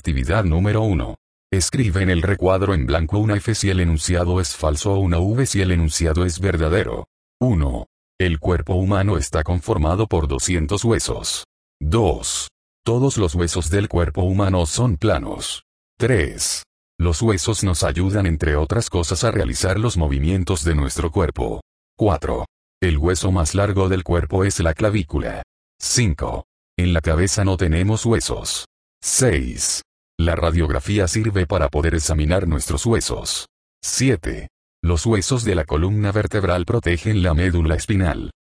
Actividad número 1. Escribe en el recuadro en blanco una F si el enunciado es falso o una V si el enunciado es verdadero. 1. El cuerpo humano está conformado por 200 huesos. 2. Todos los huesos del cuerpo humano son planos. 3. Los huesos nos ayudan entre otras cosas a realizar los movimientos de nuestro cuerpo. 4. El hueso más largo del cuerpo es la clavícula. 5. En la cabeza no tenemos huesos. 6. La radiografía sirve para poder examinar nuestros huesos. 7. Los huesos de la columna vertebral protegen la médula espinal.